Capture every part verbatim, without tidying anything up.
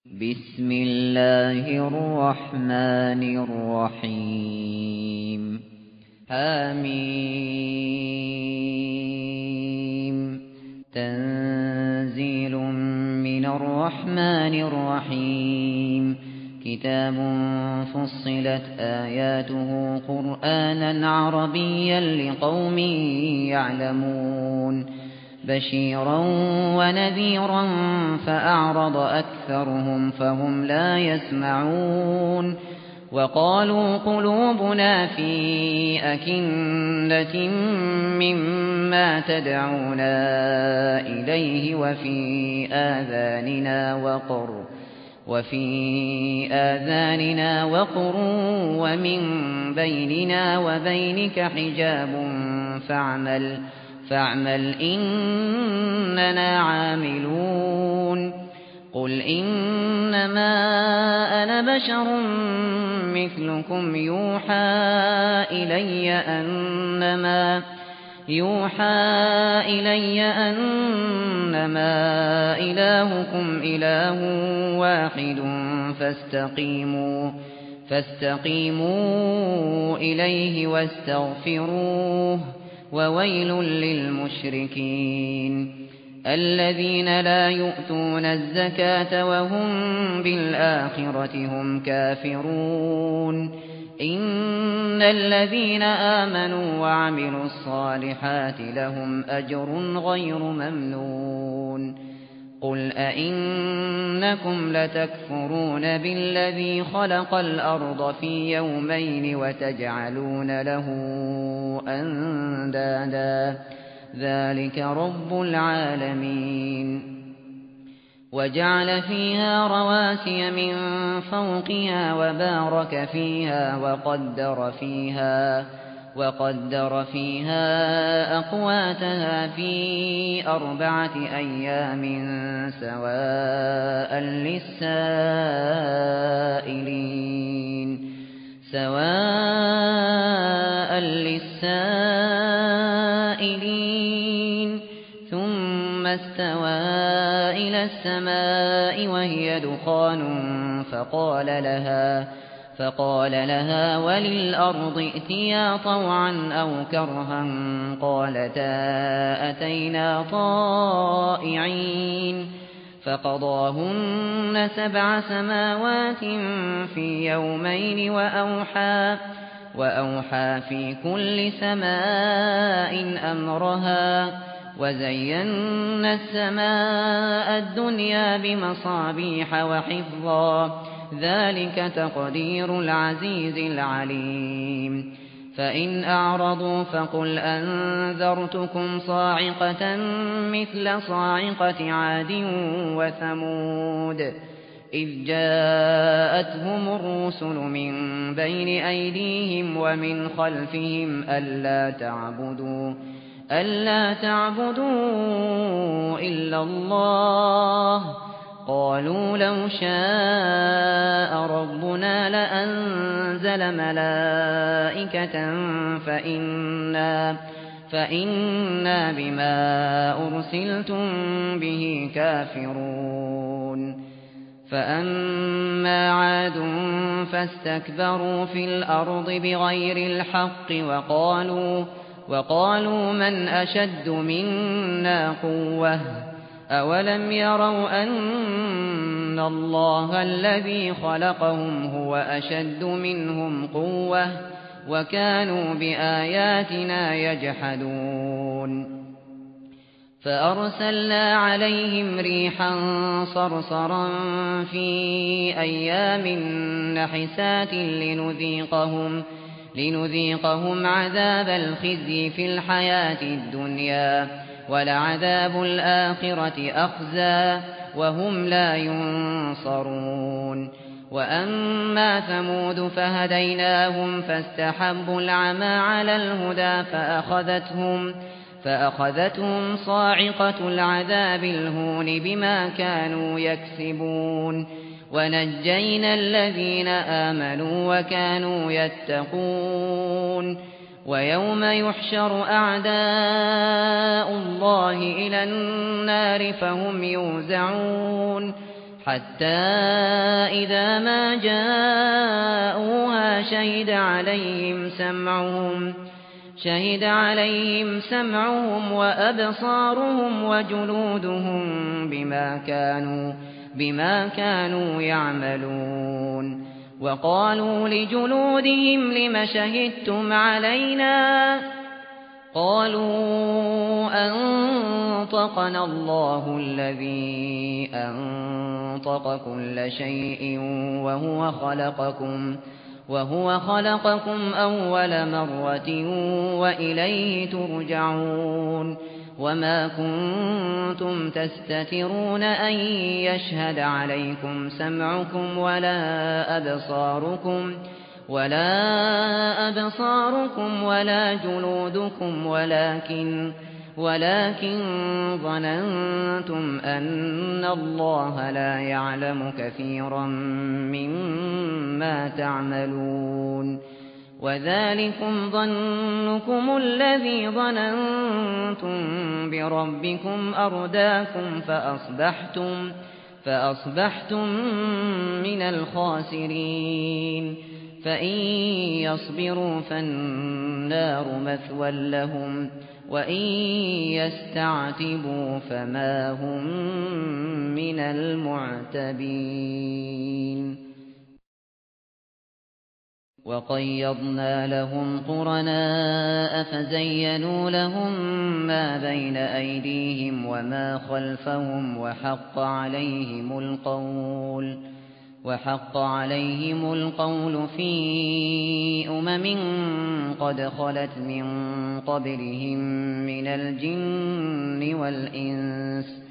بسم الله الرحمن الرحيم حميم تنزيل من الرحمن الرحيم كتاب فصلت آياته قرآنا عربيا لقوم يعلمون بشيرا ونذيرا فأعرض أكثرهم فهم لا يسمعون وقالوا قلوبنا في أكنة مما تدعونا إليه وفي آذاننا وقر وفي آذاننا وقر ومن بيننا وبينك حجاب فاعمل فاعمل إننا عاملون قل إنما أنا بشر مثلكم يوحى إلي أنما يوحى إلي أنما إلهكم إله واحد فاستقيموا فاستقيموا إليه واستغفروه وويل للمشركين الذين لا يؤتون الزكاة وهم بالآخرة هم كافرون إن الذين آمنوا وعملوا الصالحات لهم أجر غير ممنون قل أئنكم لتكفرون بالذي خلق الأرض في يومين وتجعلون له أندادا ذلك رب العالمين وجعل فيها رواسي من فوقها وبارك فيها وقدر فيها وقدر فيها أقواتها في أربعة أيام سواء للسائلين سواء للسائلين ثم استوى إلى السماء وهي دخان فقال لها فقال لها وللأرض ائتيا طوعا أو كرها قالتا أتينا طائعين فقضاهن سبع سماوات في يومين وأوحى وأوحى في كل سماء أمرها وزينا السماء الدنيا بمصابيح وحفظا ذلك تقدير العزيز العليم فإن أعرضوا فقل أنذرتكم صاعقة مثل صاعقة عاد وثمود إذ جاءتهم الرسل من بين أيديهم ومن خلفهم ألا تعبدوا ألا تعبدوا إلا الله قالوا لو شاء ربنا لأنزل ملائكة فإنا فإنا بما أرسلتم به كافرون فأما عاد فاستكبروا في الأرض بغير الحق وقالوا وقالوا من أشد منا قوة أولم يروا أن الله الذي خلقهم هو أشد منهم قوة وكانوا بآياتنا يجحدون فأرسلنا عليهم ريحا صرصرا في أيام نحسات لنذيقهم لنذيقهم عذاب الخزي في الحياة الدنيا ولعذاب الآخرة أخزى وهم لا ينصرون وأما ثمود فهديناهم فاستحبوا العمى على الهدى فأخذتهم فأخذتهم صاعقة العذاب الهون بما كانوا يكسبون ونجينا الذين آمنوا وكانوا يتقون ويوم يحشر أعداء الله إلى النار فهم يوزعون حتى إذا ما جاءوها شهد عليهم سمعهم شهد عليهم سمعهم وأبصارهم وجلودهم بما كانوا بما كانوا يعملون وقالوا لجلودهم لم شهدتم علينا قالوا أنطقنا الله الذي أنطق كل شيء وهو خلقكم وهو خلقكم أول مرة وإليه ترجعون وما كنتم تستترون أن يشهد عليكم سمعكم ولا أبصاركم ولا أبصاركم ولا جلودكم ولكن ولكن ظننتم أن الله لا يعلم كثيرا مما تعملون وذلكم ظنكم الذي ظننتم بربكم أرداكم فأصبحتم فأصبحتم من الخاسرين فإن يصبروا فالنار مثوى لهم وإن يستعتبوا فما هم من المعتبين وقيضنا لهم قرناء فزينوا لهم ما بين أيديهم وما خلفهم وحق عليهم القول وحق عليهم القول في أمم قد خلت من قبلهم من الجن والإنس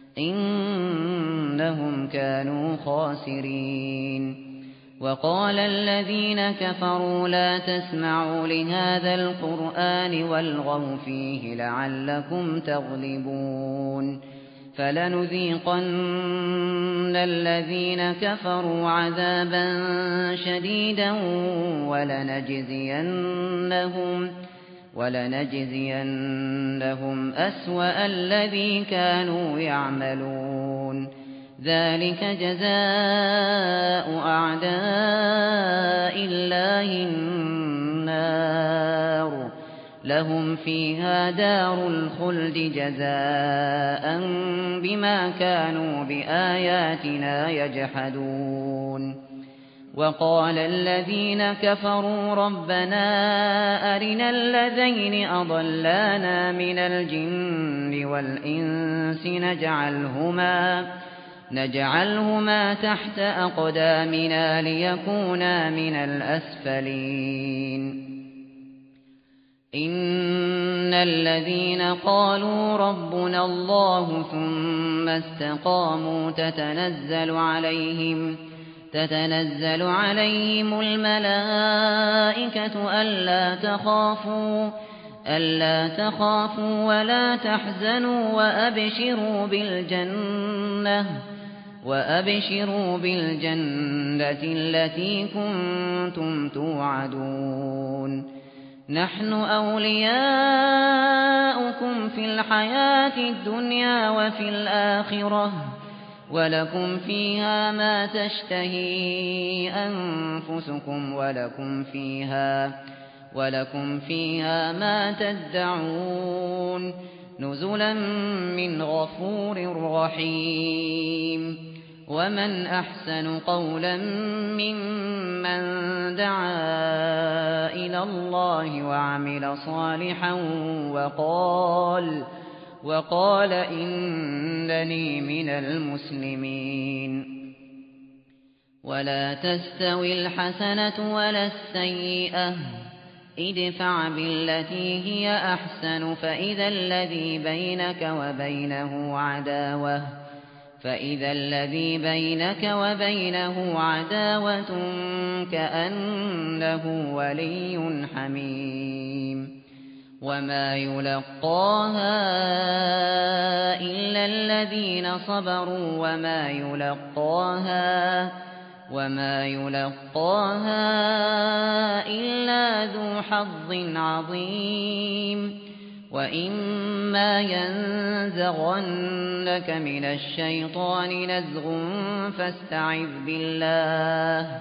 إنهم كانوا خاسرين وقال الذين كفروا لا تسمعوا لهذا القرآن والغوا فيه لعلكم تغلبون فلنذيقن الذين كفروا عذابا شديدا ولنجزينهم ولنجزينهم أسوأ الذي كانوا يعملون ذلك جزاء أعداء الله النار لهم فيها دار الخلد جزاء بما كانوا بآياتنا يجحدون وقال الذين كفروا ربنا أرنا الذين أضلانا من الجن والإنس نجعلهما نجعلهما تحت أقدامنا ليكونا من الأسفلين إن الذين قالوا ربنا الله ثم استقاموا تتنزل عليهم تتنزل عليهم الملائكة ألا تخافوا ألا تخافوا ولا تحزنوا وأبشروا بالجنة وأبشروا بالجنة التي كنتم توعدون نحن أولياؤكم في الحياة الدنيا وفي الآخرة ولكم فيها ما تشتهي أنفسكم ولكم فيها ولكم فيها ما تدعون نزلا من غفور رحيم ومن أحسن قولا ممن دعا إلى الله وعمل صالحا وقال وقال إنني من المسلمين ولا تستوي الحسنة ولا السيئة ادفع بالتي هي أحسن فإذا الذي بينك وبينه عداوة فإذا الذي بينك وبينه عداوة كأنه ولي حميم وما يلقاها إلا الذين صبروا وما يلقاها وما يلقاها إلا ذو حظ عظيم وَإِمَّا يَنزَغَنَّكَ مِنَ الشَّيْطَانِ نَزْغٌ فَاسْتَعِذْ بِاللَّهِ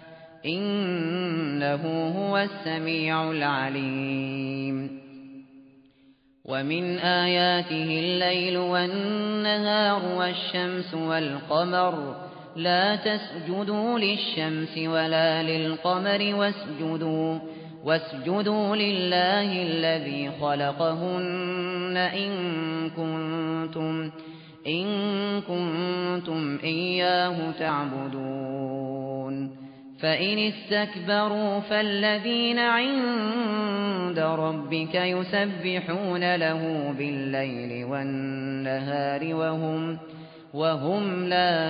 إِنَّهُ هُوَ السَّمِيعُ الْعَلِيمُ وَمِنْ آيَاتِهِ اللَّيْلُ وَالنَّهَارُ وَالشَّمْسُ وَالْقَمَرُ لَا تَسْجُدُوا لِلشَّمْسِ وَلَا لِلْقَمَرِ وَاسْجُدُوا وَاسْجُدُوا لِلَّهِ الَّذِي خَلَقَهُنَّ إِن كُنتُمْ إِن كُنتُمْ إِيَّاهُ تعبدون فَإِنِ اسْتَكْبَرُوا فَالَّذِينَ عِندَ رَبِّكَ يُسَبِّحُونَ لَهُ بِاللَّيْلِ وَالنَّهَارِ وَهُمْ وَهُمْ لَا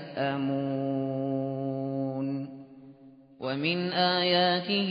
يَسْأَمُونَ وَمِنْ آيَاتِهِ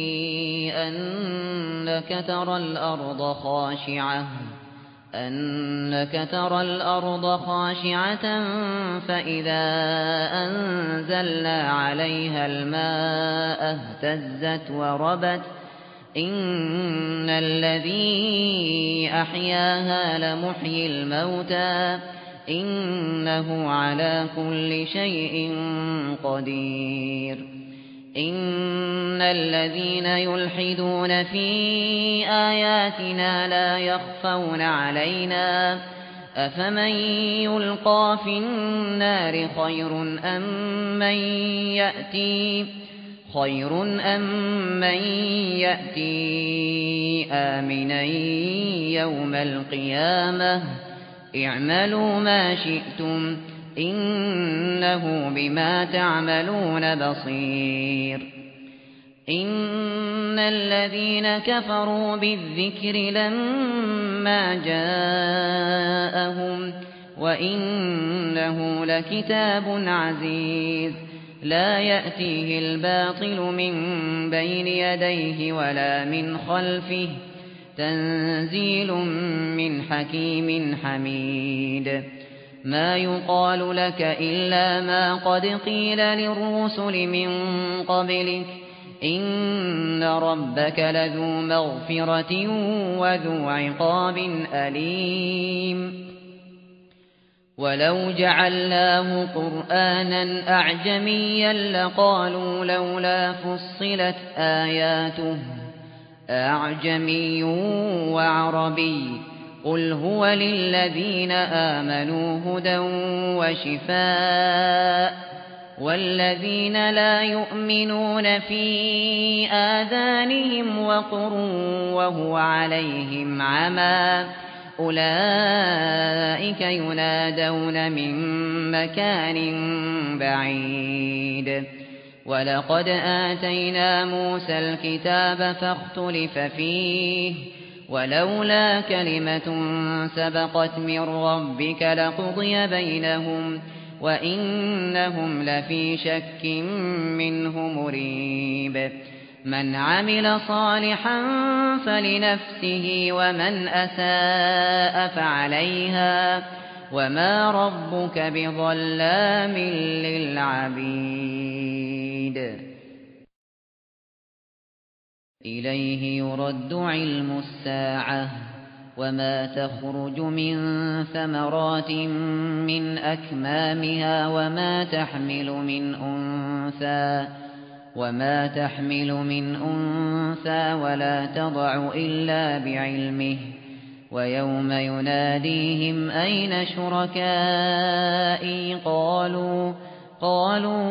أَنَّكَ تَرَى الْأَرْضَ خَاشِعَةً أَنَّكَ تَرَى الْأَرْضَ خَاشِعَةً فَإِذَا أَنزَلْنَا عَلَيْهَا الْمَاءَ اهْتَزَّتْ وَرَبَتْ إِنَّ الَّذِي أَحْيَاهَا لَمُحْيِي الْمَوْتَى إِنَّهُ عَلَى كُلِّ شَيْءٍ قَدِيرٌ إِنَّ الَّذِينَ يُلْحِدُونَ فِي آيَاتِنَا لَا يَخْفَوْنَ عَلَيْنَا أَفَمَن يُلْقَى فِي النَّارِ خَيْرٌ أَم مَّن يَأْتِي خَيْرٌ أَم مَّن يَأْتِي آمِنًا يَوْمَ الْقِيَامَةِ اعْمَلُوا مَا شِئْتُمْ إِنَّهُ بِمَا تَعْمَلُونَ بَصِيرٌ إِنَّ الَّذِينَ كَفَرُوا بِالذِّكْرِ لَمَّا جَاءَهُمْ وَإِنَّهُ لَكِتَابٌ عَزِيزٌ لَا يَأْتِيهِ الْبَاطِلُ مِنْ بَيْنِ يَدَيْهِ وَلَا مِنْ خَلْفِهِ تنزيل من حكيم حميد ما يقال لك إلا ما قد قيل للرسل من قبلك إن ربك لذو مغفرة وذو عقاب أليم ولو جعلناه قرآنا أعجميا لقالوا لولا فصلت آياته أعجمي وعربي قل هو للذين آمنوا هدى وشفاء والذين لا يؤمنون في آذانهم وقر وهو عليهم عمى أولئك ينادون من مكان بعيد ولقد آتينا موسى الكتاب فاختلف فيه ولولا كلمة سبقت من ربك لقضي بينهم وإنهم لفي شك منه مريب من عمل صالحا فلنفسه ومن أساء فعليها وما ربك بظلام للعبيد إليه يرد علم الساعة وما تخرج من ثمرات من أكمامها وما تحمل من أنثى وما تحمل من أنثى ولا تضع إلا بعلمه ويوم يناديهم أين شركائي قالوا قالوا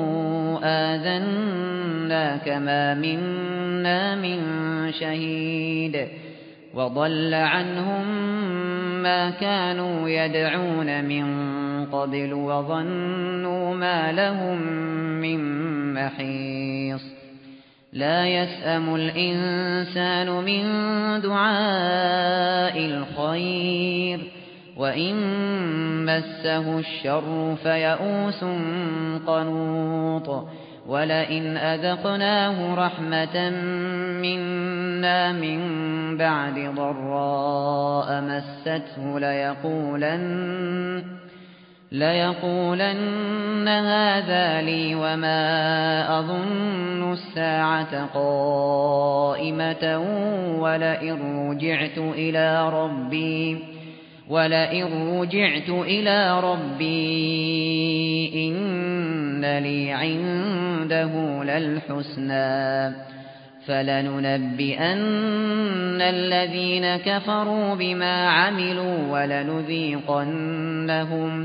آذناك ما منا من شهيد وضل عنهم ما كانوا يدعون من قبل وظنوا ما لهم من محيص لا يسأم الإنسان من دعاء الخير وإن مسه الشر فيئوس قنوط ولئن أذقناه رحمة منا من بعد ضراء مسته ليقولن ليقولن هذا لي وما أظن الساعة قائمة ولئن رجعت إلى ربي ولئن رجعت إلى ربي إن لي عنده للحسنى فلننبئن الذين كفروا بما عملوا ولنذيقنهم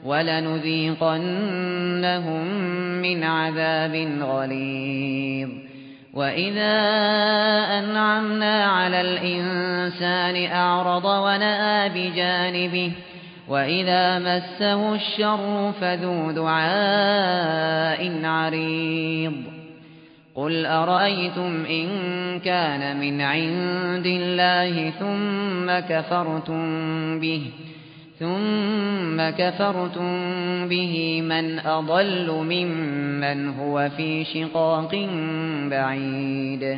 ولنذيقنهم من عذاب غليظ وإذا أنعمنا على الإنسان أعرض ونأى بجانبه وإذا مسه الشر فذو دعاء عريض قل أرأيتم إن كان من عند الله ثم كفرتم به ثم كفرتم به من أضل ممن هو في شقاق بعيد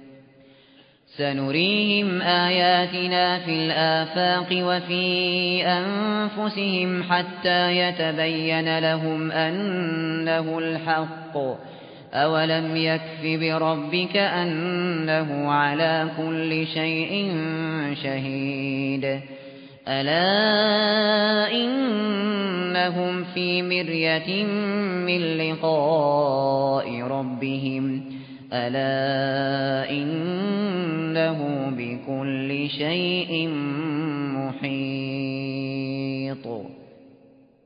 سنريهم آياتنا في الآفاق وفي أنفسهم حتى يتبين لهم أنه الحق أولم يكف بربك أنه على كل شيء شهيد ألا إنهم في مرية من لقاء ربهم ألا إنه بكل شيء محيط